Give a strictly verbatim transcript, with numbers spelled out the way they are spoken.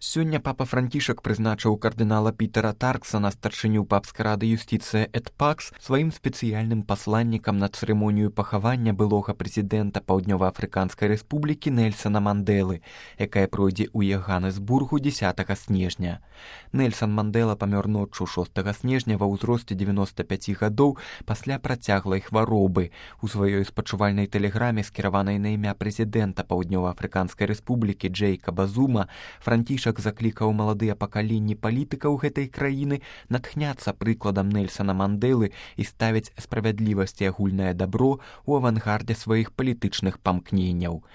Сёння папа Францішак прызначыў кардынала Пітера Тарксана, старшыню папскай рады юстыцыя эт пакс, сваім спецыяльным пасланнікам на цырымонію пахавання былога прэзідэнта Паўднёва-Афрыканскай рэспублікі Нельсана Мандэлы, якая пройдзе ў Яганэсбургу дзесятага снежня. Нельсан Мандэла памёр ноччу шостага снежня ва ўзросце дзевяноста пяці гадоў пасля працяглай хваробы. У сваёй спачувальнай тэлеграме, скіраванай на імя прэзідэнта Паўднёва-Афрыканскай рэспублікі Джэйкаба Зума, Францішак заклікаў маладыя пакаленні палітыкаў гэтай краіны натхняцца прыкладам Нельсана Мандэлы і ставіць справядлівасць і агульнае дабро ў авангардзе сваіх палітычных памкненняў.